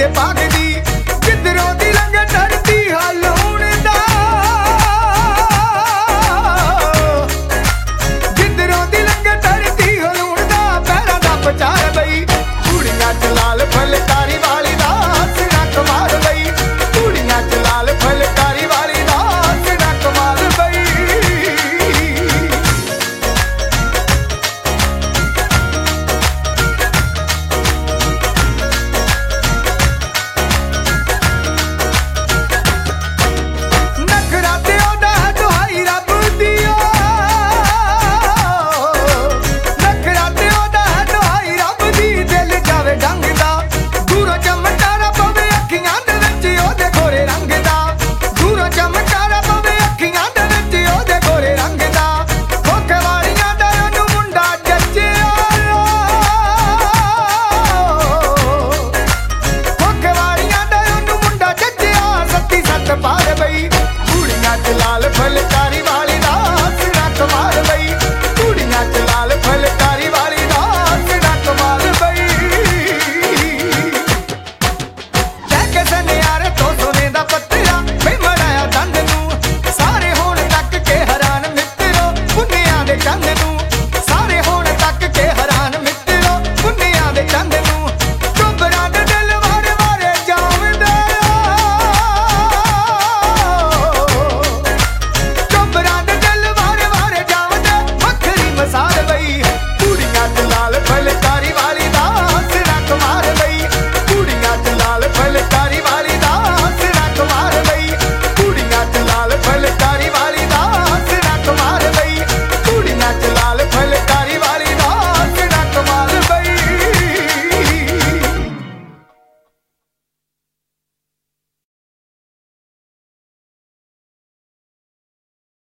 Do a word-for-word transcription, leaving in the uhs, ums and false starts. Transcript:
दे भागदी किधरों दी लंघ धरती हलूण दा किधरों दी लंघ धरती हलूण दा पैरां दा पचार बई कुड़ियां च लाल फलकारी वाली दा सिरा कमाल बई कुड़ियां च लाल फलकारी वाली दा सिरा कमाल बई लाल फलकारी वाली दा सिरा कमाल बई कुड़ियां च लाल फलकारी वाली दा सिरा कमाल बई